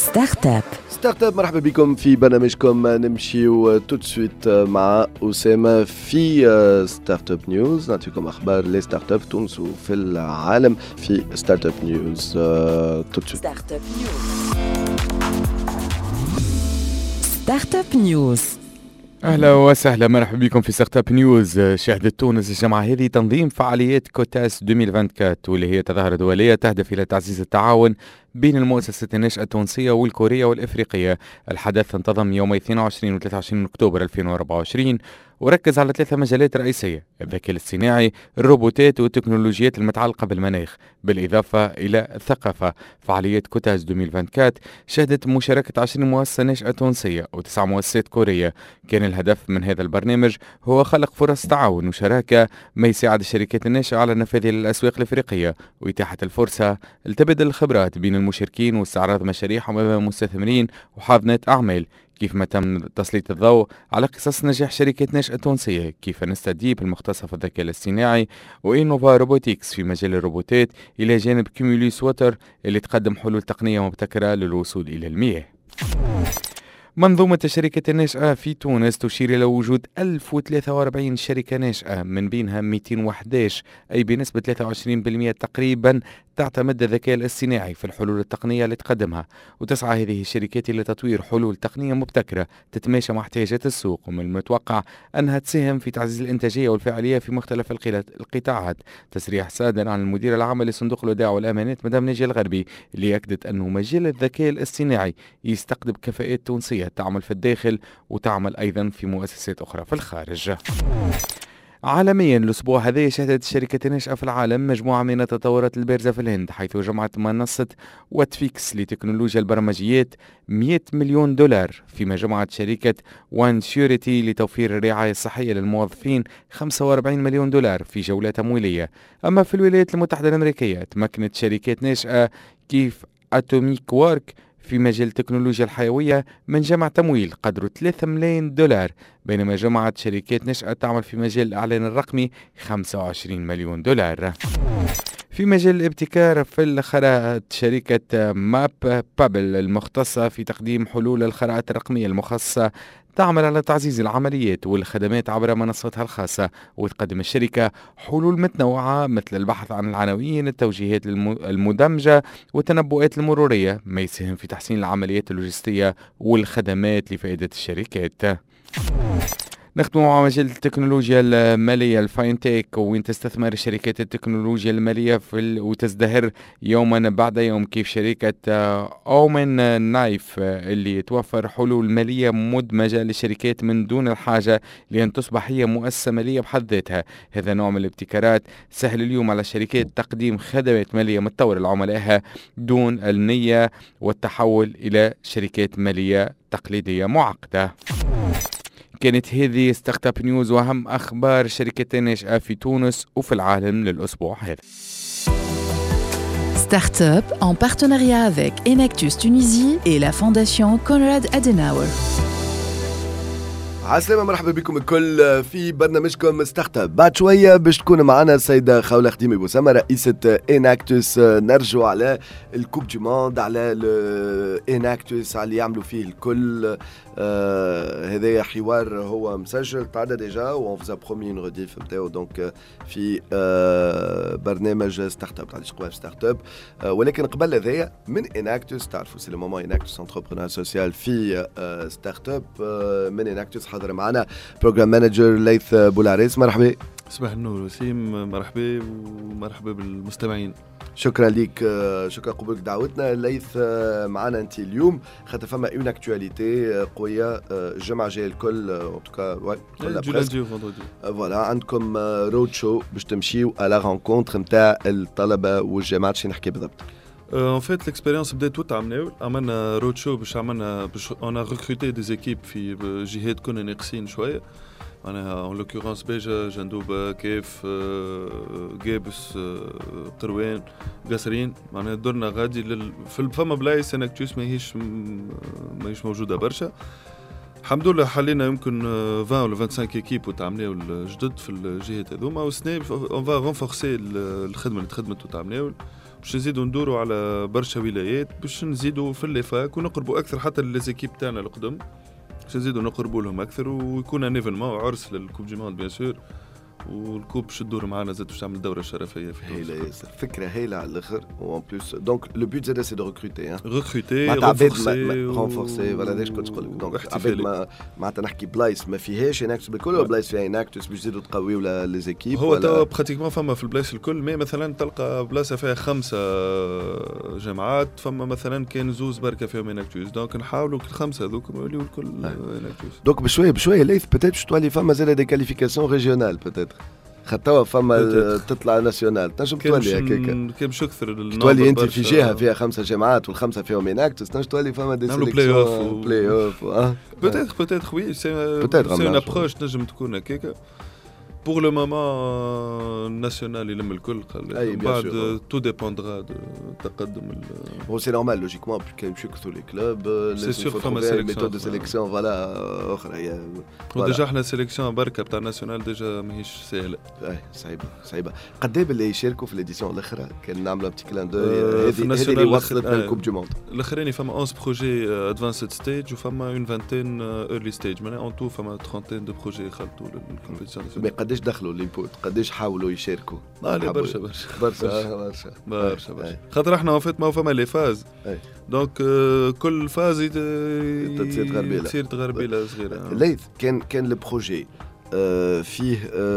ستارت اب. مرحبا بكم في برنامجكم نمشيو تو سويت مع أسامة في ستارت اب نيوز. نعطيكم اخبار لي ستارت اب تونس وفي العالم في ستارت اب نيوز. تو سويت ستارت اب نيوز. أهلا وسهلا، مرحبا بكم في ستارت اب نيوز. شهدت تونس الجمعة هذه تنظيم فعاليات كوتاس 2024 واللي هي تظاهرة دولية تهدف إلى تعزيز التعاون بين المؤسسات الناشئة التونسية والكورية والإفريقية. الحدث انتظم يوم 22 و 23 أكتوبر 2024 وركز على 3 مجالات رئيسية: الذكاء الاصطناعي، الروبوتات والتكنولوجيات المتعلقة بالمناخ، بالإضافة إلى الثقافة. فعاليات كوتاس 2024 شهدت مشاركة 20 مؤسسة ناشئة تونسية و9 مؤسسات كورية. كان الهدف من هذا البرنامج هو خلق فرص تعاون وشراكة ما يساعد الشركات الناشئة على النفاذ إلى الأسواق الإفريقية وإتاحة الفرصة لتبادل الخبرات بين المشاركين واستعراض مشاريعهم أمام مستثمرين وحاضنات أعمال. كيف ما تم تسليط الضوء على قصص نجاح شركات ناشئة تونسية كيف نستديب المختصة في الذكاء الاصطناعي وإنوفا روبوتيكس في مجال الروبوتات، إلى جانب كيموليس ووتر اللي تقدم حلول تقنية مبتكرة للوصول إلى المياه. منظومة الشركات الناشئة في تونس تشير إلى وجود 1043 شركة ناشئة، من بينها 211 أي بنسبة 23% تقريبا تعتمد الذكاء الاصطناعي في الحلول التقنية اللي تقدمها. وتسعى هذه الشركات إلى تطوير حلول تقنية مبتكرة تتماشى مع احتياجات السوق، ومن المتوقع أنها تساهم في تعزيز الإنتاجية والفاعلية في مختلف القطاعات. تصريح صادر عن المدير العام لصندوق الودائع والأمانات مدام ناجي الغربي اللي أكدت أنه مجال الذكاء الاصطناعي يستقطب كفاءات تونسية تعمل في الداخل وتعمل أيضا في مؤسسات أخرى في الخارج. عالميا الأسبوع هذا شهدت الشركة الناشئة في العالم مجموعة من التطورات البارزة في الهند، حيث جمعت منصة واتفيكس لتكنولوجيا البرمجيات 100 مليون دولار، فيما جمعت شركة وان شيوريتي لتوفير الرعاية الصحية للموظفين 45 مليون دولار في جولة تمويلية. أما في الولايات المتحدة الأمريكية تمكنت شركات ناشئة كيف أتوميك وورك في مجال التكنولوجيا الحيوية من جمع تمويل قدره 3 ملايين دولار، بينما جمعت شركات ناشئة تعمل في مجال الإعلان الرقمي 25 مليون دولار. في مجال الابتكار في الخرائط، شركة ماب بابل المختصة في تقديم حلول الخرائط الرقمية المخصصة تعمل على تعزيز العمليات والخدمات عبر منصتها الخاصة، وتقدم الشركة حلول متنوعة مثل البحث عن العناوين، التوجيهات المدمجة والتنبؤات المرورية، ما يساهم في تحسين العمليات اللوجستية والخدمات لفائدة الشركات. نختم مع مجال التكنولوجيا المالية الفاينتيك، وين تستثمر شركات التكنولوجيا المالية وتزدهر يوما بعد يوم، كيف شركة أومن نايف اللي توفر حلول مالية مدمجة للشركات من دون الحاجة لأن تصبح هي مؤسسة مالية بحد ذاتها. هذا نوع من الابتكارات سهل اليوم على الشركات تقديم خدمات مالية متطورة لعملائها دون النية والتحول إلى شركات مالية تقليدية معقدة. كانت هذه ستارت اب نيوز واهم اخبار شركات الناشئة في تونس وفي العالم للاسبوع هذا. ستارت اب en partenariat avec Enactus Tunisie et la fondation Konrad Adenauer. عسلامة، مرحبا بكم الكل في برنامجكم ستارت اب. بعد شوية باش تكون معنا السيدة خولة خديمي بوسامة رئيسة إناكتوس. نرجو على الكوب دي موند، على إناكتوس، على اللي يعملوا فيه الكل. هذا حوار هو مسجل قاعدة ديجا وون فوزا برومي اون ريديف نتاعو دونك في برنامج ستارت اب تاع الشقوة في ستارت اب. ولكن قبل هذايا من إناكتوس، تعرفوا سي لو مومون إناكتوس انتربرونور سوسيال في ستارت اب. من إناكتوس حاضر معنا بروجرام مانجر ليث بولاريس. مرحبا. صباح النور وسيم، مرحبا ومرحبا بالمستمعين. شكرا ليك، شكرا قبولك دعوتنا. ليث معنا انت اليوم خاطر فما اون اكtualité قويه الجمعه جايه الكل، ان توكا فوالا عندكم رود شو باش تمشيو على رانكونتر نتاع الطلبه والجامعات. شنو نحكي بالضبط؟ En fait, l'expérience بدات توت عملنا رود شو باش on a recruté des équipes في جهات كنا ناقصين شويه. أنا en l'occurrence بيجا، جندوبة، كيف، جابس، قروان، قصرين. معناها درنا غادي فما بلايص إناكتوس ماهيش موجودة برشا. الحمد لله حلينا يمكن 20 ولا 25 ايكيب وتعملوا الجدد في الجهات هذوما، والسنة on va renforcer الخدمة اللي تخدمت وتعملوا باش نزيدوا ندوروا على برشا ولايات باش نزيدوا في الليفاك ونقربوا اكثر حتى ليزيكيب تاعنا القدم باش نزيدوا نقربوا لهم اكثر ويكون ان ايفينمون عرس للكوب دي موند بيان سور والكوب باش تدور معنا زاد باش تعمل دوره شرفيه في هايله ياسر فكره هايله على الاخر وان بلوس دونك لو بوت زاد سي دو ريكروتي ريكروتي رونفورسي فوالا هذاش كنت نقول لك دونك عباد معناتها نحكي بلايص ما فيهاش اناكتوس بالكل بلايص فيها اناكتوس باش تزيدوا تقويوا لي زيكيب هو تو براتيكمون فما في البلايص الكل مي مثلا تلقى بلاصه فيها 5 جامعات فما مثلا كان زوز بركه فيهم اناكتوس دونك نحاولوا الخمسه هذوك يوليو الكل اناكتوس دونك بشويه ليث بتيت باش تولي فما زاد دي كاليفيكاسيون ريجيونال بتيت خطوة فما تطلع ناسيونال تنجم تولي هكاك كان باش اكثر تولي انت في جهه فيها 5 جامعات والخمسه فيهم اناكتوس تنجم تولي فما دي سيليكسيون بلاي اوف بوتيتر وي سي اون ابروش تنجم تكون هكاك بور لو مومون ناسيونال يلم الكل بعد تو ديبوندرا دو تقدم هو سي نورمال لوجيكمون كاين باش يكثروا لي كلوب سي سور فما ميثود دو سيليكسيون فوالا اخرى هي وديجا احنا سيليكسيون بركه تاع ناسيونال ديجا ماهيش سهله صعيبه قدام اللي يشاركوا في ليديسيون الاخرى كان نعملوا بتي كلان دو هذه اللي وصلت للكوب دو موند الاخراني فما 11 بروجي ادفانسد ستيج وفما اون فانتين ايرلي ستيج معناها اون تو فما 30 دو بروجي خلطوا للكومبيتيسيون قداش دخلوا لينبوت قداش حاولوا يشاركوا برشا خاطر احنا وفات ما فما لي فاز دونك كل فاز تصير تغربيله صغيره ليث كان البروجي فيه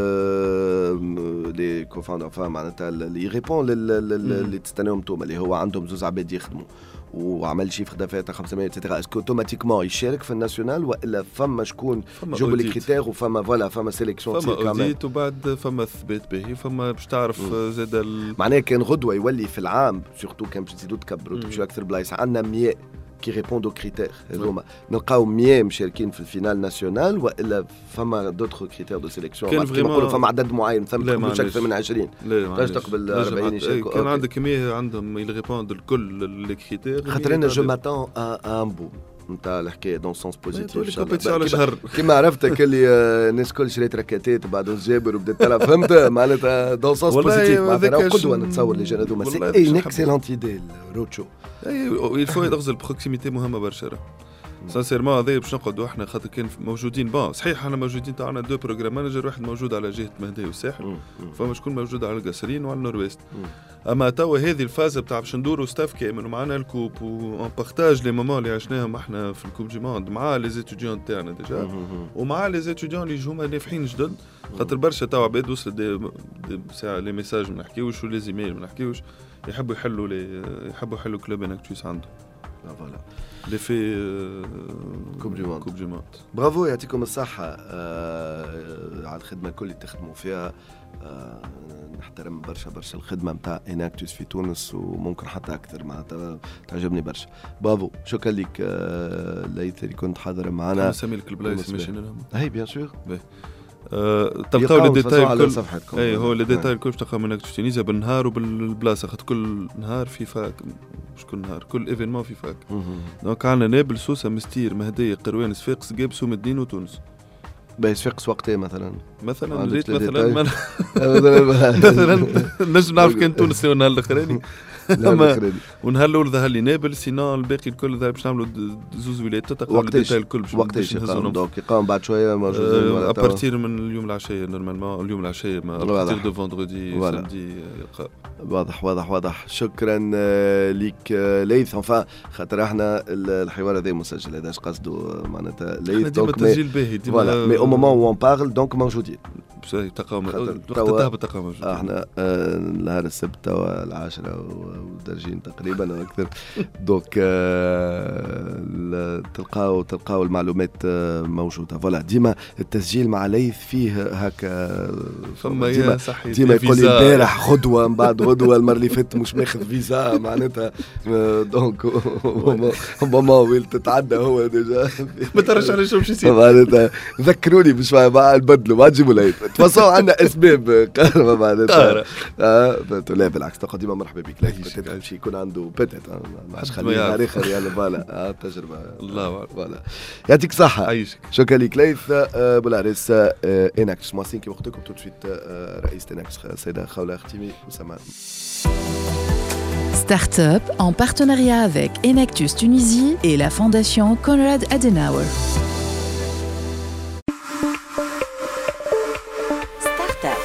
لي كوفاوندر معناتها اللي يريبون اللي تستناهم انتوما اللي هو عندهم زوز عباد يخدموا وعمل شيفر دافير 500 اتسيتيرا اسكو اوتوماتيكمون يشارك في الناسيونال ولا فما شكون جابوا لي كريتير وفما فوالا فما سيليكسيون تصير كامل فما اوديت وبعد فما ثبات به فما باش تعرف زاد معناها كان غدوه يولي في العام سورتو كان باش تزيدوا تكبروا تمشيوا اكثر بلايص عندنا 100 كي ريبوندو كريتير هذوما نلقاو 100 مشاركين في الفينال ناسيونال والا فما دوتر كريتير دو سيليكسيون كما نقولوا فما عدد معين ثم مش اكثر من 20 لا تقبل 40 يشاركوا كان عندك 100 عندهم يريبوند الكل لي كريتير خاطر انا جو ماتون ان بو نتاع الحكايه دون سونس بوزيتيف على شهر كيما عرفتك اللي الناس كل شريت ركاتات وبعدهم جابر وبدات تلعب فهمت معناتها دون سونس بوزيتيف معناتها قدوه نتصور لي جون هذوما سي اي اكسيلونت ايدي الروتشو اي فو يدغز البروكسيميتي مهمه برشا سانسيرمون هذا باش نقعدوا احنا خاطر كان موجودين بون صحيح احنا موجودين تاعنا دو بروغرام مانجر واحد موجود على جهه مهدي والساحل فما شكون موجود على القصرين وعلى النورويست اما توا هذه الفازه بتاع باش ندوروا ستاف كامل ومعنا الكوب وان بارتاج لي مومون اللي عشناهم احنا في الكوب دي موند مع لي زيتوديون تاعنا ديجا ومع لي زيتوديون اللي هما نافحين جدد خاطر برشا توا عباد وصل ساعه لي ميساج ما نحكيوش ولي زيميل ما نحكيوش يحبوا يحلوا كلوب اناكتوس عنده فوالا لي في كوب دي موند موند برافو يعطيكم الصحة على الخدمة الكل اللي تخدموا فيها نحترم برشا الخدمة متاع اناكتوس في تونس وممكن حتى أكثر معناتها تعجبني برشا برافو شكرا لك ليث اللي كنت حاضر معنا نسمي لك البلايص ماشيين لهم هاي بيان سور تلقاو لي ديتاي الكل اي هو لي ديتاي الكل تلقاو من اناكتوس تونيزيا بالنهار وبالبلاصه خاطر كل نهار في فاك مش كل نهار كل ايفينمون في فاك دونك عندنا نابل سوسه مستير مهديه قروان صفاقس جاب سوم الدين وتونس باهي صفاقس وقتها مثلا ريت مثلا نجم نعرف كان تونس النهار الاخراني ونهار الاول ظهر لي نابل سينون الباقي الكل باش نعملوا زوز ولايات تلقاو الديتاي الكل وقتاش يقام دونك يقام بعد شويه موجودين ابارتير من اليوم العشيه نورمالمون اليوم العشيه ابارتير دو فوندردي سامدي واضح شكرا ليك ليث انفا خاطر احنا الحوار هذا مسجل هذا اش قصده معناتها ليث دونك تسجيل باهي فوالا مي او مومون و اون بارل دونك موجودين تلقاو وقت تلقاو موجودين احنا نهار السبت توا 10 ودرجين تقريبا او اكثر دونك تلقاو المعلومات موجوده فوالا ديما التسجيل مع ليث فيه هكا فما ديما يقول لي البارح غدوه من بعد غدوه المره اللي فاتت مش ماخذ فيزا معناتها دونك مومون ويل تتعدى هو ديجا ما ترش على شو باش يصير معناتها ذكروني بشويه مع البدلوا ما تجيبوا لي تفصلوا عندنا اسباب كهرباء معناتها لا بالعكس تقعد ديما مرحبا بك لكن شيء يكون عنده بتت ما عادش خليه تاريخ يعني فوالا تجربه الله فوالا يعطيك صحه عايشك شكرا لك ليث بولاريس اناكس مواسينكي وقتكم تو سويت رئيس اناكس السيده خوله ختيمي وسمان Start-up en partenariat avec Enactus Tunisie et la fondation Konrad Adenauer. Start-up.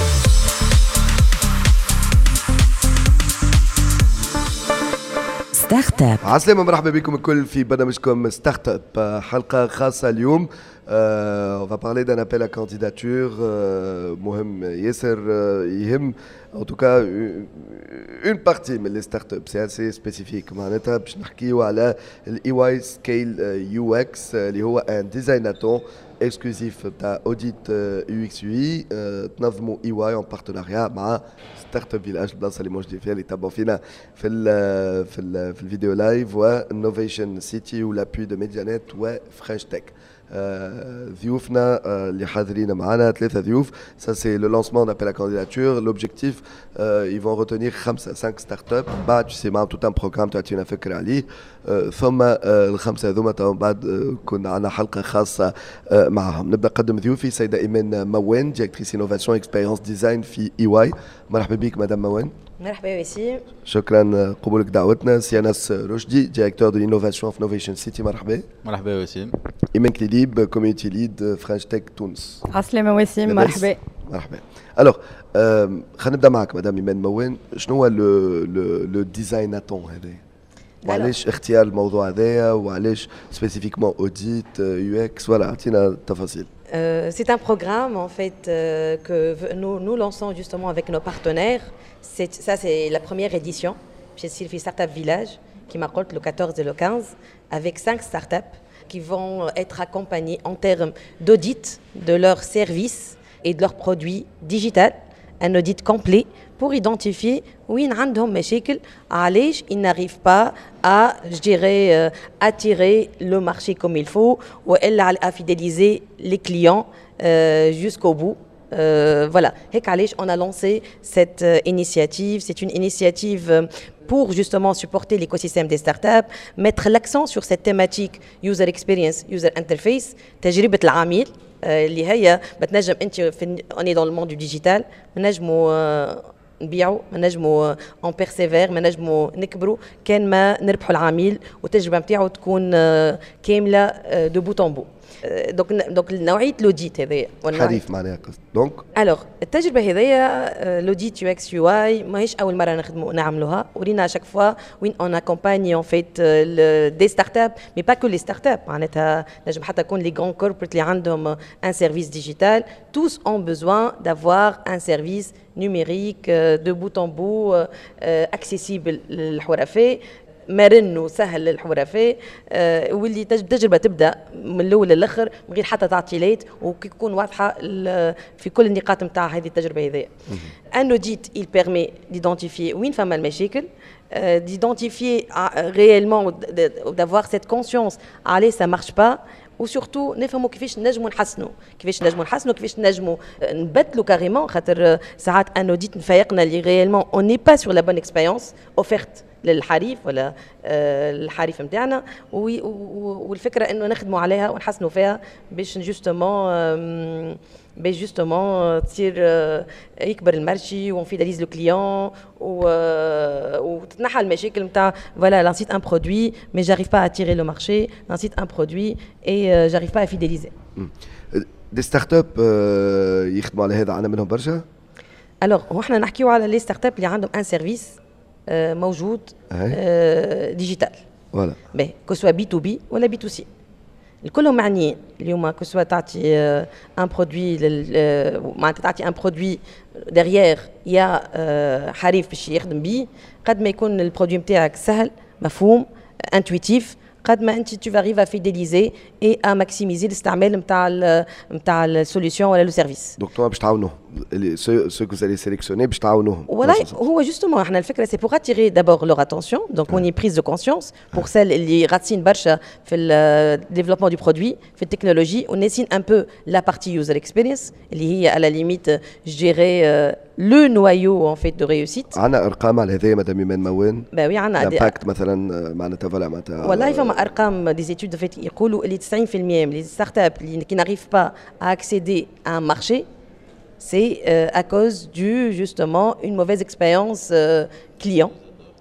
Start-up. عسلامة، مرحبا بكم الكل في برنامجكم ستارت اب، حلقة خاصة اليوم. On va parler d'un appel à candidature مهم ياسر يهم en tout cas une partie من les startups. C'est assez spécifique معناتها باش نحكيو على الاي واي سكيل يو اكس اللي هو ان ديزايناتون اكسكلوزيف تاع اوديت يو اكس يو اي تنظموا اي واي en partenariat مع ستارت اب فيلاج، البلاصه اللي موجودين فيها اللي تابعوا فينا في الفيديو لايف، وانوفيشن سيتي ولابوي دو ميديانيت وفرنش تك. ضيوفنا اللي حاضرين معنا 3 ضيوف. Ça c'est le lancement d'appel à candidature. L'objectif ils vont retenir 5 startups. بعد c'est معهم tout un programme تعطينا فكرة عليه. ثم الخمسة هذوما بعد كنا عندنا حلقة خاصة معهم. نبدأ نقدم ضيوفي سيدة إيمان موان، ديريكتريس انوفاسيون اكسبيرينس ديزاين في اي واي. مرحبا بك مدام موان. مرحبا وسيم. شكرا قبولك دعوتنا. سياناس رشدي، ديريكتور دو لينوفاسيون في نوفيشن سيتي. مرحبا. مرحبا وسيم. إيمان كليليب، كوميونيتي ليد فرنش تك تونس. عسلامة وسيم. مرحبا. مرحبا. الوغ خلينا نبدا معك مدام إيمان موان. شنو هو لو ديزايناتون هذا؟ وعلاش اختيار الموضوع هذايا وعلاش سبيسيفيكمون اوديت يو اكس؟ فوالا اعطينا التفاصيل. C'est un programme en fait que nous lançons justement avec nos partenaires. Ça c'est la première édition. J'ai fait Startup Village qui m'a le 14 et le 15 avec 5 startups qui vont être accompagnées en termes d'audit de leurs services et de leurs produits digitaux. Un audit complet pour identifier où ils ont des problèmes, علاش ils n'arrivent pas à, je dirais, attirer le marché comme il faut ou à fidéliser les clients jusqu'au bout. Voilà, on a lancé cette initiative. C'est une initiative pour justement supporter l'écosystème des startups, mettre l'accent sur cette thématique user experience, user interface, تجربة العميل اللي هي بتنجم انت on est dans le monde du digital، نجموا نبيعوا، نجموا on persévère، نجموا نكبروا كان ما نربحوا العميل والتجربه نتاعو تكون كامله دو بوت ان بو. دونك نوعيه لوديت هذايا حريف معناها قصد. دونك الوغ التجربه هذايا لوديت يو اكس يو اي ماهيش اول مره نعملوها. ورينا شاك فوا وين اون اكومباني ان فيت دي ستارت اب مي با كو لي ستارت اب، معناتها نجم حتى يكون لي غران كوربريت اللي عندهم ان سيرفيس ديجيتال. tous ont besoin d'avoir un service numérique de bout en bout accessible للحرفة، مرن وسهل للحرفة، واللي تجربة تبدا من الاول للاخر من غير حتى تعطيلات وتكون واضحه في كل النقاط نتاع هذه التجربه هذه. ان اوديت il permet d'identifier وين فما المشاكل، d'identifier réellement d'avoir cette conscience عليه ça marche pas، وسورتو نفهموا كيفاش نجموا نحسنوا، كيفاش نجموا نبدلوا كاريمون. خاطر ساعات ان اوديت نفيقنا اللي ريالمون اون ني با سور لا بون اكسبيريونس اوفرت للحريف ولا الحريف نتاعنا، والفكره انه نخدموا عليها ونحسنوا فيها باش جوستومون تصير يكبر المارشي ونفيداليز لو كليون وتتنحى المشاكل نتاع فوالا لانسيت ان برودوي مي جاريف با اتيري لو مارشي، لانسيت ان برودوي اي جاريف با افيداليزي. دي ستارت اب يخدموا على هذا عندنا منهم برشا. الوغ هو احنا نحكيو على لي ستارت اب اللي عندهم ان سيرفيس موجود ديجيتال. فوالا باهي كو سوا بي تو بي ولا بي تو سي الكلهم معنيين اليوم. كو سوا تعطي ان برودوي معناتها تعطي ان برودوي ديريير يا حريف باش يخدم بيه، قد ما يكون البرودوي نتاعك سهل مفهوم انتويتيف، قد ما انت tu vas arriver à fidéliser et à maximiser الاستعمال نتاع السوليوشن ولا لو سيرفيس. دونك باش تعاونوهم ceux que vous allez sélectionner باش تعاونوهم. والله هو جوستومون احنا الفكره سي بور اتيري دابور لور اتونسيون. دونك اون بريز دو كونسيونس بور سيل اللي غاتسين برشا في الديفلوبمون دو برودوي في التكنولوجي، وناسين ان بو لا بارتي يوزر اكسبيرينس اللي هي على ليميت جيري لو نوايو ان فيت دو ريوسيت. عندنا ارقام على هذايا مدام ايمان موان؟ باوي عندنا امباكت مثلا معناتها فوالا معناتها والله فما ارقام دي زيتود فيت يقولوا اللي 90% من لي ستارت اب اللي كي ناريف با ا اكسيدي ا ان مارشي c'est à cause du justement une mauvaise expérience client.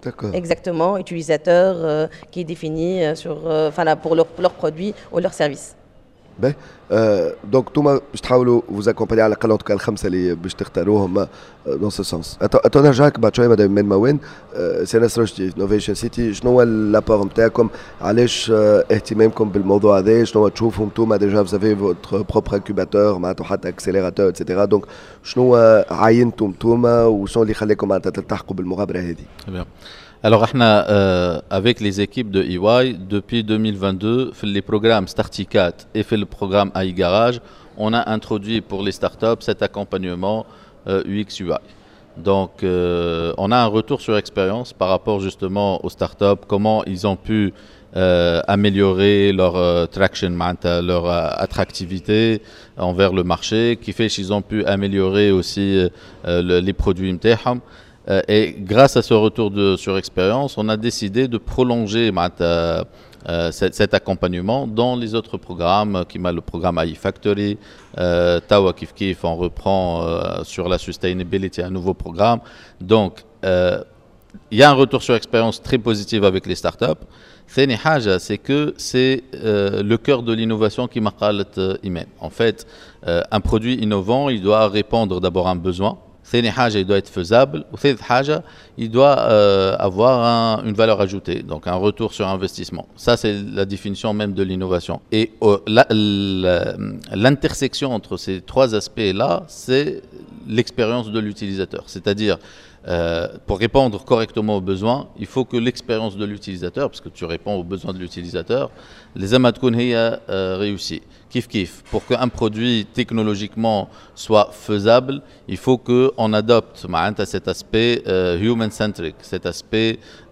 D'accord. Exactement, utilisateur qui est défini pour leurs produits ou leurs services. باهي دونك انتوما باش تحاولوا vous accompagner على الاقل انتو الخمسه اللي باش تختاروهم dans ce sens. نرجعك بعد شويه مدام من موين سي ناس رشدي نوفيشن سيتي، شنو هو الابور نتاعكم؟ علاش اهتمامكم بالموضوع هذا؟ شنو تشوفوا انتوما ديجا فوزافي فوتر بروبر انكوباتور معناتها حتى اكسيليراتور اتسيتيرا، دونك شنو عاينتم انتوما وشنو اللي خلاكم معناتها تلتحقوا بالمغامره هذه؟ Alors, avec les équipes de EY, depuis 2022, fait les programmes Starticat et fait le programme AI Garage, on a introduit pour les startups cet accompagnement UX UI. Donc, on a un retour sur expérience par rapport justement aux startups, comment ils ont pu améliorer leur traction, leur attractivité envers le marché, qui fait qu'ils ont pu améliorer aussi les produits MTHAM. Et grâce à ce retour sur expérience, on a décidé de prolonger cet accompagnement dans les autres programmes, qui m'a le programme AI Factory, Tawa Kif Kif, on reprend sur la sustainability un nouveau programme. Donc, il y a un retour sur expérience très positif avec les startups. Thani Haja, c'est que c'est le cœur de l'innovation qui m'a dit Imen. En fait, un produit innovant, il doit répondre d'abord à un besoin. ثاني حاجة il doit être faisable وثالث حاجة il doit avoir une valeur ajoutée, donc un retour sur investissement. Ça c'est la définition même de l'innovation. Et l'intersection entre ces trois aspects-là, c'est l'expérience de l'utilisateur. C'est-à-dire pour répondre correctement aux besoins, il faut que l'expérience de l'utilisateur, parce que tu réponds aux besoins de l'utilisateur, les amatkoun hiya réussi. Kif kif. Pour qu'un produit technologiquement soit faisable, il faut qu'on adopte cet aspect human-centric, cet aspect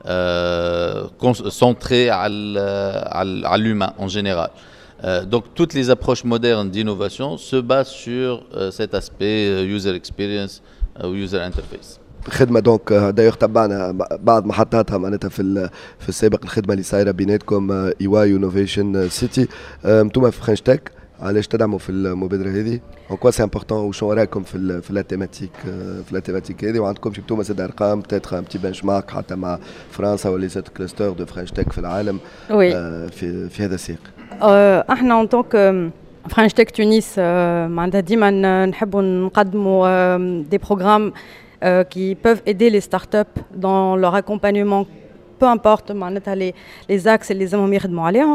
centré à l'humain en général. Donc toutes les approches modernes d'innovation se basent sur cet aspect user experience ou user interface. خدمه دونك دايوغ تبعنا بعض محطاتها معناتها في السابق، الخدمه اللي صايره بيناتكم اي واي ونوفيشن سيتي، انتم في فرنش تك علاش تدعموا في المبادره هذه؟ اون كوا سي امبورطون وشنو رايكم في لا تيماتيك هذه؟ وعندكم انتم زاد ارقام بتاتر ان بتي بنش مارك حتى مع فرنسا ولا زاد كلاستر دو فرنش تك في العالم في هذا السياق؟ احنا اون طونك فرنش تك تونس معناتها ديما نحبوا نقدموا دي بروغرام qui peuvent aider les startups dans leur accompagnement, peu importe les axes et les amont يخدموا عليهم.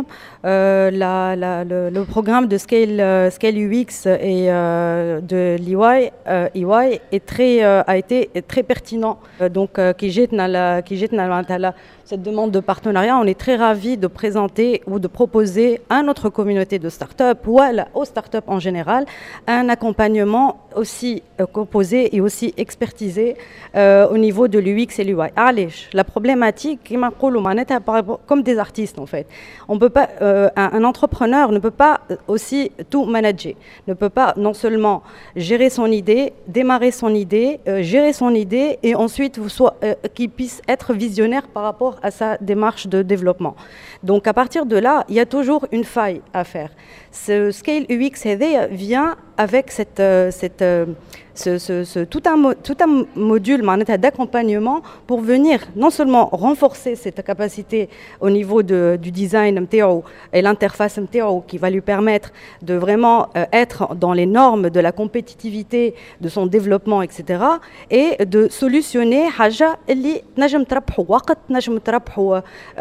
Le programme de Scale UX et de l'EY a été très pertinent. Donc qui جاتنا cette demande de partenariat, on est très ravis de présenter ou de proposer à notre communauté de startups ou aux startups en général un accompagnement aussi composé et aussi expertisé au niveau de l'UX et l'UI. La problématique, comme des artistes en fait, on peut pas, un entrepreneur ne peut pas aussi tout manager, ne peut pas non seulement gérer son idée, démarrer son idée, gérer son idée et ensuite qu'il puisse être visionnaire par rapport à sa démarche de développement. Donc à partir de là, il y a toujours une faille à faire. Ce Scale UX vient avec tout un module d'accompagnement pour venir non seulement renforcer cette capacité au niveau du design et l'interface qui va lui permettre de vraiment être dans les normes de la compétitivité de son développement, etc. et de solutionner حاجة اللي نجم تربحوا وقت، نجم تربحوا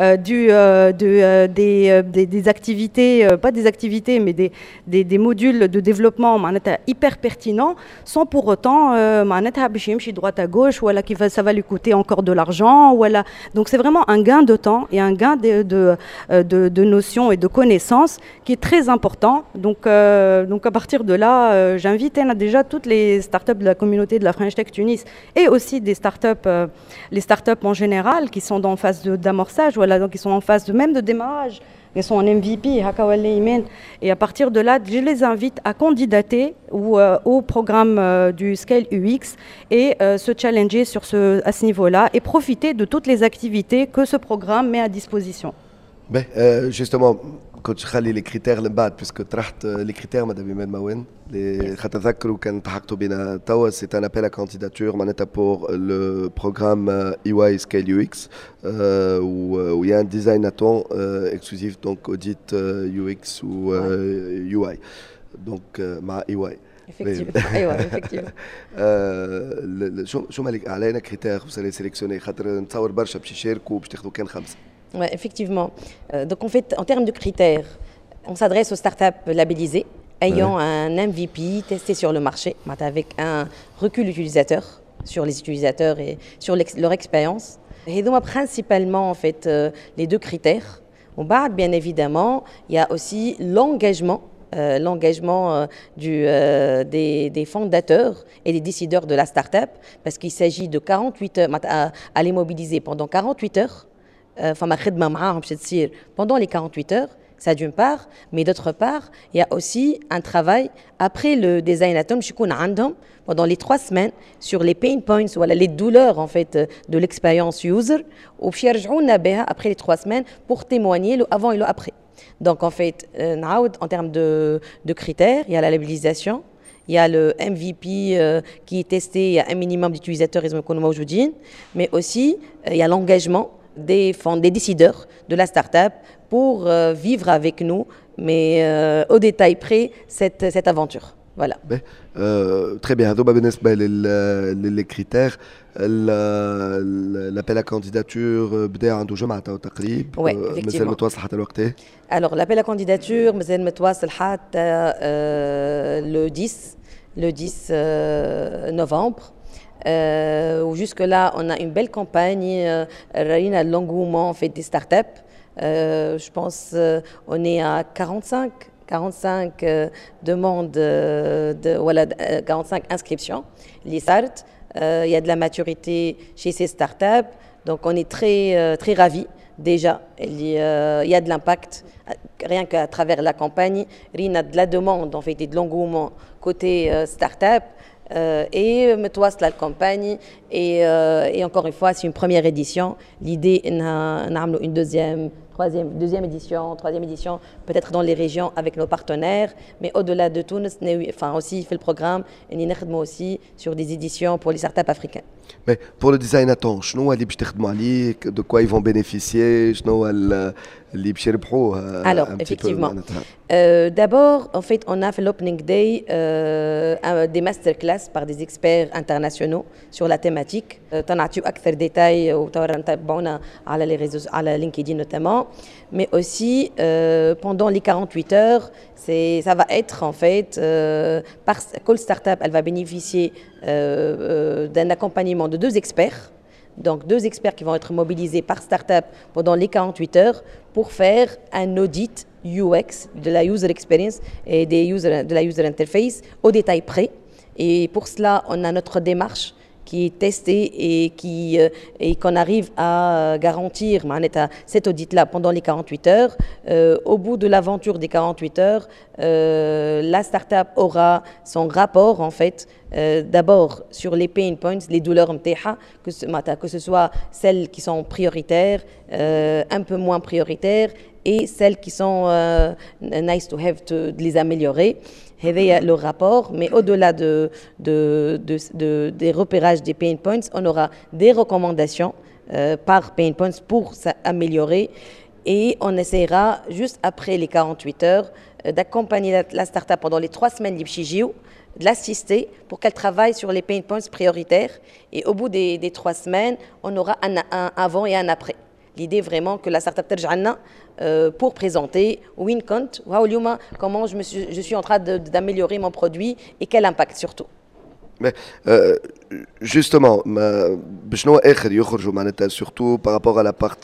des activités, pas des activités mais des modules de développement hyper pertinents sans pour autant باش يمشي droite à gauche ou ça va lui coûter encore de l'argent voilà. Donc c'est vraiment un gain de temps et un gain de notions et de connaissances qui est très important. Donc à partir de là, j'invite déjà toutes les startups de la communauté de la French Tech Tunis et aussi des startups, les startups en général qui sont en phase d'amorçage, voilà, donc ils sont en phase même de démarrage. Ils sont en MVP, et à partir de là, je les invite à candidater au programme du Scale UX et se challenger à ce niveau-là et profiter de toutes les activités que ce programme met à disposition. justement, كنتش خلي لي كريتير من بعد باسكو طرحت لي كريتير مدام ايمان موين اللي خاطر تذكروا كان ضحكتوا بينا توا سي ان ابيل ا كانديداتور معناتها بور لو بروغرام اي واي سكيل يو اكس ويا ان ديزاين اتون اكسكلوزيف دونك اوديت يو اكس و يو اي دونك مع اي واي ايوه effectivement. شو مالك علينا كريتير وسالي سيليكسيوني خاطر نتصور برشا باش يشاركوا باش تاخذوا كان 5. Ouais, effectivement. Donc en fait, en termes de critères, on s'adresse aux startups labellisées ayant un MVP testé sur le marché, avec un recul utilisateur sur les utilisateurs et sur leur expérience. Et donc principalement en fait les deux critères. Bien évidemment, il y a aussi l'engagement. Des fondateurs et des décideurs de la start-up, parce qu'il s'agit de 48 heures à les mobiliser pendant 48 heures. Pendant les 48 heures, ça d'une part, mais d'autre part, il y a aussi un travail après le design atom, pendant les 3 semaines, sur les pain points, voilà, les douleurs en fait de l'expérience user, après les 3 semaines pour témoigner le avant et le après. Donc en fait, en termes de critères, il y a la labellisation, il y a le MVP qui est testé, il y a un minimum d'utilisateurs, mais aussi il y a l'engagement des décideurs de la start-up pour vivre avec nous, mais au détail près, cette aventure. Voilà. Très bien. Donc, بالنسبة les critères, l'appel à candidature بدأ عنده جمعة تقريبا. Oui, مازال متواصل حتى الوقت. Alors l'appel à candidature مازال متواصل حتى le 10 novembre. Où jusque-là, on a une belle campagne, l'engouement en fait des startups. Je pense on est à 45 demandes, 45 inscriptions. Les SART, il y a de la maturité chez ces startups, donc on est très ravis. Déjà, il y a de l'impact, rien qu'à travers la campagne, il y a de la demande en fait, et de l'engouement côté startup. Et متواصلة la campagne et encore une fois c'est une première édition. L'idée est de une deuxième édition, troisième édition, peut-être dans les régions avec nos partenaires, mais au-delà de Tunis, enfin aussi fait le programme, et nous aussi sur des éditions pour les startups africaines. Mais pour le design attends, de quoi ils vont bénéficier, alors effectivement, d'abord en fait on a fait l'opening day des masterclass par des experts internationaux sur la thématique. تنعطيو أكثر détails وتابعونا على les réseaux, على LinkedIn notamment, mais aussi pendant les 48 heures, ça va être en fait par Call Startup, elle va bénéficier d'un accompagnement de 2 experts. Donc 2 experts qui vont être mobilisés par startup pendant les 48 heures pour faire un audit UX de la user experience et de la user interface au détail près. Et pour cela, on a notre démarche qui est testée et qu'on arrive à garantir cet audit-là pendant les 48 heures. Au bout de l'aventure des 48 heures, la startup aura son rapport en fait, d'abord sur les pain points, les douleurs mteha, que ce soit celles qui sont prioritaires, un peu moins prioritaires, et celles qui sont nice to have, de les améliorer. Le rapport, mais au-delà des repérages des pain points, on aura des recommandations par pain points pour s'améliorer, et on essaiera juste après les 48 heures d'accompagner la startup pendant les 3 semaines de l'assister pour qu'elle travaille sur les pain points prioritaires, et au bout des 3 semaines, on aura un avant et un après. L'idée vraiment que la startup ترجعنا pour présenter وين كنت وهاو اليوم comment je suis en train d'améliorer mon produit et quel impact surtout. Mais justement, بشنو آخر يخرجوا معناتها surtout par rapport à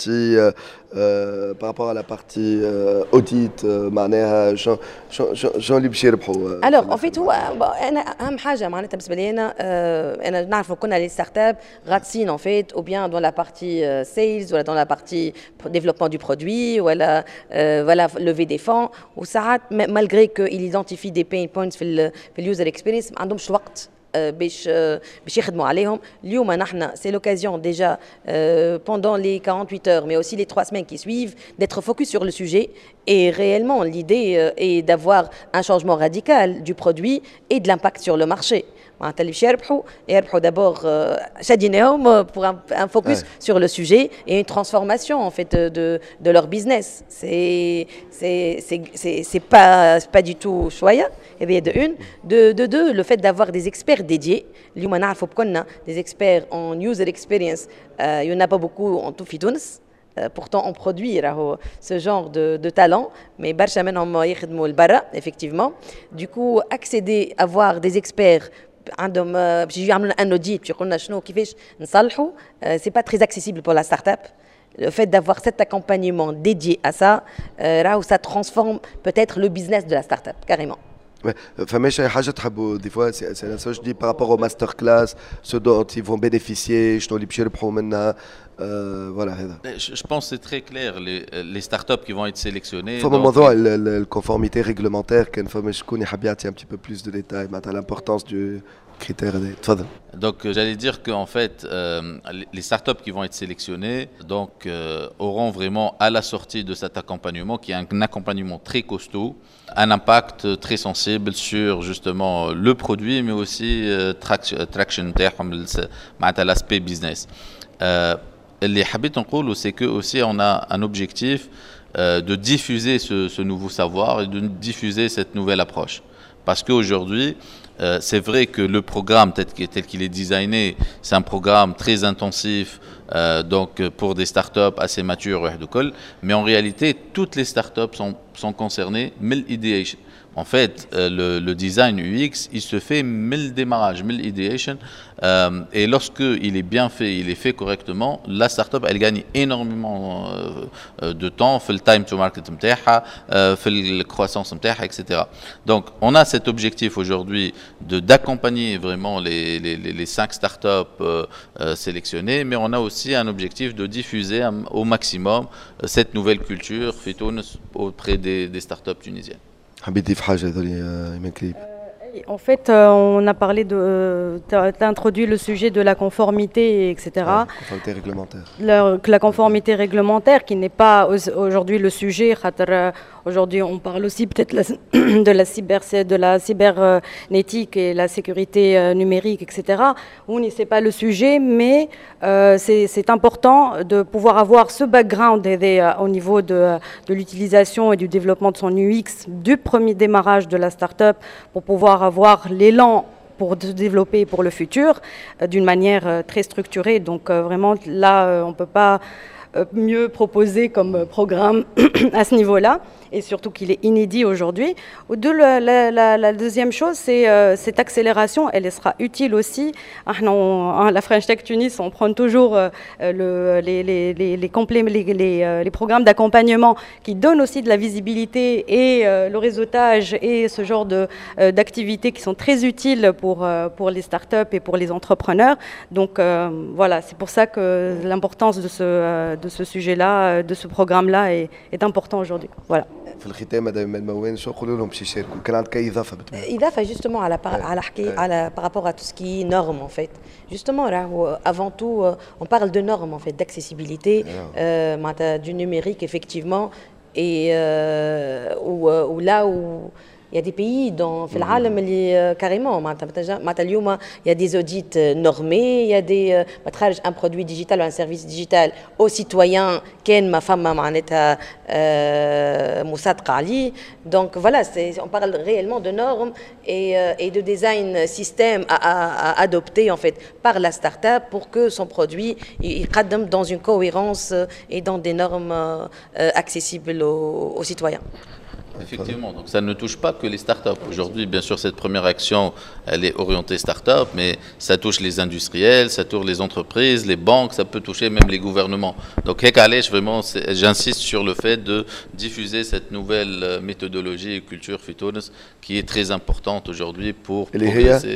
la partie audit معناها شو اللي باش يربحوا. Alors en fait هو أنا أهم حاجة معناتها بالنسبة لي أنا نعرف كنا les startups غاتسين en fait ou bien dans la partie sales ou dans la partie développement du produit ou voilà lever des fonds وساعات malgré qu'ils identifient des pain points في user experience ما عندهمش وقت باش يخدموا عليهم. اليوم نحن c'est l'occasion déjà pendant les 48 heures mais aussi les 3 semaines qui suivent d'être focus sur le sujet Et réellement, l'idée est d'avoir un changement radical du produit et de l'impact sur le marché. معناتها اللي باش يربحوا d'abord شاديناهم pour un focus sur le sujet et une transformation en fait de leur business. C'est pas du tout شوية. De une, de deux, le fait d'avoir des experts dédiés. اليوم نعرفوا بكلنا des experts en user experience. Il y en a pas beaucoup en tout في تونس. Pourtant, on produit ce genre de talent, mais برشا منهم يخدموا لبرا, effectivement. Du coup, accéder, avoir des experts عندهم باش يجيو يعملوا un audit باش يقولوا لنا شنو كيفاش نصلحوا, c'est pas très accessible pour la start-up. Le fait d'avoir cet accompagnement dédié à ça, ça transforme peut-être le business de la start-up, carrément. فماش اي حاجه تحبوا دي فوا سي لا سوش دي بارابور او ماستر كلاس سو دوت يفون بينيفيسيي شنو اللي باش يربحوا منها فوالا هذا. Je pense que c'est très clair les startups qui vont être sélectionnées. فما موضوع الكونفورميتي ريغلومونتير كان فما شكون يحب يعطي un petit peu plus de détails معناتها l'importance du critère هذا. تفضل. Donc j'allais dire qu'en fait les startups qui vont être sélectionnées auront vraiment à la sortie de cet accompagnement qui est un accompagnement très costaud, un impact très sensible sur justement le produit mais aussi traction تاعهم معناتها l'aspect business. اللي حبيت نقوله c'est que aussi on a un objectif de diffuser ce nouveau savoir et de diffuser cette nouvelle approche. Parce qu'aujourd'hui, c'est vrai que le programme tel qu'il est designé, c'est un programme très intensif donc pour des startups assez matures, mais en réalité, toutes les startups sont concernées, mais l'idéation. En fait, le design UX, il se fait mille démarrage, mille ideation, et lorsque il est bien fait, il est fait correctement, la startup elle gagne énormément de temps, fait le time to market متاعها, fait la croissance متاعها, etc. Donc, on a cet objectif aujourd'hui d'accompagner vraiment les 5 startups sélectionnées, mais on a aussi un objectif de diffuser au maximum cette nouvelle culture auprès des startups tunisiennes. حبيت تضيف حاجه هذولي ايمان كريم؟ En fait, on a parlé tu as introduit le sujet de la conformité, etc. Conformité réglementaire. La conformité réglementaire qui n'est pas aujourd'hui le sujet. Aujourd'hui, on parle aussi peut-être de la cybernétique et la sécurité numérique, etc. C'est pas le sujet, mais c'est important de pouvoir avoir ce background au niveau de l'utilisation et du développement de son UX du premier démarrage de la start-up pour pouvoir avoir l'élan pour se développer pour le futur d'une manière très structurée. Donc vraiment, là, on ne peut pas mieux proposer comme programme à ce niveau-là, et surtout qu'il est inédit aujourd'hui. La deuxième chose, c'est cette accélération, elle sera utile aussi. La French Tech Tunis, on prend toujours les programmes d'accompagnement qui donnent aussi de la visibilité et le réseautage et ce genre d'activités qui sont très utiles pour les startups et pour les entrepreneurs. Donc voilà, c'est pour ça que l'importance de ce sujet-là, de ce programme-là est important aujourd'hui. Voilà. في الختام مدام الموين شو نقولوا لهم باش يشاركوا كان عندك اي اضافه بالتالي؟ اضافه justement على par rapport à tout ce qui est normes en fait. Justement avant tout on parle de normes en fait, d'accessibilité du numérique effectivement, et où là où il y a des pays dans في العالم اللي carrément معناتها اليوم il y a des audits normés, il y a des تخرج un produit digital ou un service digital aux citoyens كان ما فما معناتها مصادقة عليه. Donc voilà, on parle réellement de normes et de design système à adopter en fait par la start-up pour que son produit يقدم dans une cohérence et dans des normes accessibles aux citoyens. Effectivement, donc ça ne touche pas que les startups. Aujourd'hui, bien sûr, cette première action, elle est orientée start-up, mais ça touche les industriels, ça touche les entreprises, les banques, ça peut toucher même les gouvernements. Donc, vraiment, j'insiste sur le fait de diffuser cette nouvelle méthodologie et culture Fitounes qui est très importante aujourd'hui pour progresser.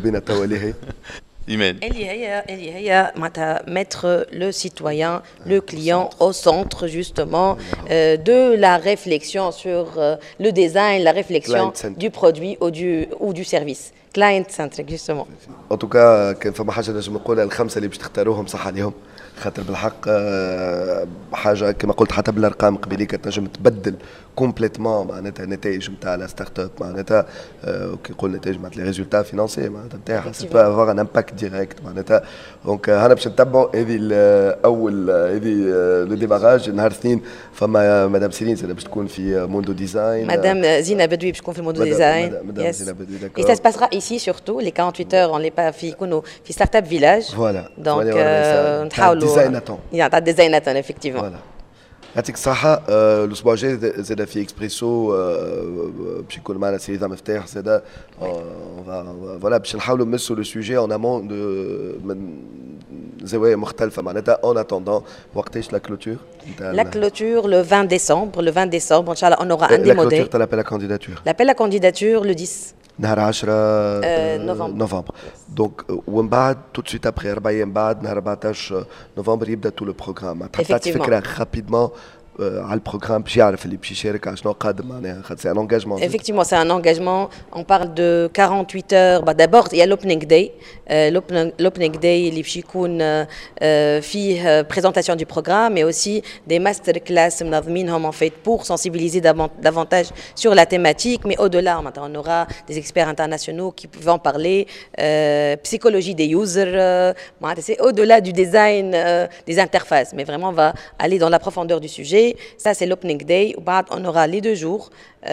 Mettre le citoyen, le client au centre justement de la réflexion sur le design, la réflexion du produit ou du service. Client centric justement. En tout cas, كان فما حاجه نجم نقولها الخمسه اللي باش تختاروهم صح عليهم، خاطر بالحق حاجه كما قلت حتى بالارقام قبيليك تنجم تبدل كومبليتمون معناتها النتائج نتاع لا ستارت اب معناتها كي نقول نتائج معناتها لي ريزولتا فينانسي معناتها نتاعها سي با افوار ان امباكت ديريكت معناتها دونك هنا باش نتبعوا هذه اول هذه لو ديماراج نهار اثنين فما مدام سيرين زاد باش تكون في موندو ديزاين مدام زينة بدوي باش تكون في موندو ديزاين مدام زينة بدوي et داكور ça se passera ici surtout les 48 heures on les pas في يكونوا في ستارت اب فيلاج فوالا دونك نحاولوا ديزايناتون تاع ديزايناتون effectivement فوالا يعطيك الصحة الأسبوع الجاي زاد في إكسبريسو باش يكون معنا سيدة مفتاح زاد فوالا باش نحاولوا نمسوا لو سوجي اون امون من زوايا مختلفة معناتها اون اتوندون وقتاش لا كلوتور La clôture le 20 décembre. Le 20 décembre, Inch'Allah, on aura un La démodé. clôture, tu l'appelles la candidature. L'appel à candidature le 10 نهار 10 نوفمبر. دونك ومن بعد تو سويت ابري 4 ايام بعد نهار 14 نوفمبر يبدا تو لو بروغرام تعطي فكره رابيدمون على البروغرام باش يعرف اللي باش يشارك على شنو قادم معناها خاطر سي ان انجاجمون. Effectivement, c'est un engagement. On parle de 48 heures. Bah, d'abord, il y a l'opening day. L'opening day, اللي باش يكون فيه présentation du programme, mais aussi des masterclass منظمينهم en fait pour sensibiliser davantage sur la thématique. Mais au-delà, on aura des experts internationaux qui vont parler psychologie des users. C'est au-delà du design des interfaces, mais vraiment on va aller dans la profondeur du sujet. Ça, c'est l'opening day. On aura les 2 jours.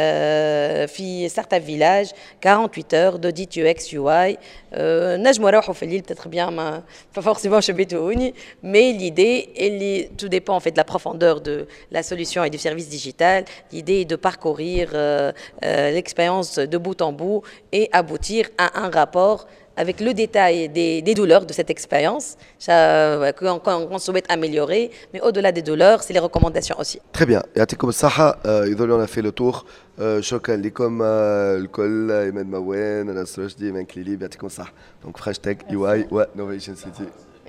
في certains villages 48 heures d'audit UX UI نجموا نروحوا في الليل peut-être bien ما pas forcément chez Betouni mais l'idée tout dépend en fait de la profondeur de la solution et du service digital. L'idée est de parcourir l'expérience de bout en bout et aboutir à un rapport avec le détail des douleurs de cette expérience qu'on souhaite améliorer, mais au-delà des douleurs, c'est les recommandations aussi. Très bien. يعطيكم الصحة. يظل on a fait le tour. شكرا لكم الكل ايمن موان ناس رشدي ايمان كليليب يعطيكم الصحة. دونك فراشتاج اي واي ونوفيشن سيتي.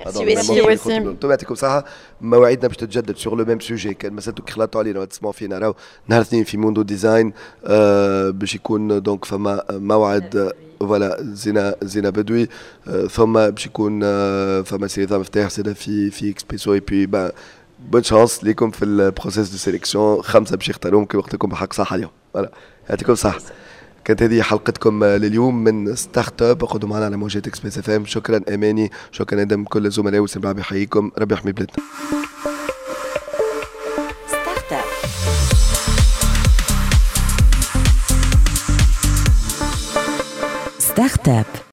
انتم يعطيكم الصحة. مواعيدنا باش تتجدد سور لو ميم سوجي كان مساتو كخلاطوا علينا وتسمعوا فينا راهو نهار الاثنين في موندو ديزاين باش يكون دونك فما موعد فوالا زينة بدوي ثم باش يكون فما سيدة مفتاح زاد في اكسبريسو اي بي بون شانس ليكم في البروسيس دو سيليكسيون 5 باش يختاروهم كي وقتكم بحق صحة اليوم. فوالا يعطيكم الصحة. كانت هذه حلقتكم لليوم من ستارت اب. خذوا معنا على موجات اكسبريس اف ام. شكرا اماني شكرا ادم كل الزملاء والسمع بيحييكم. ربي يحمي بلادنا. ستارت اب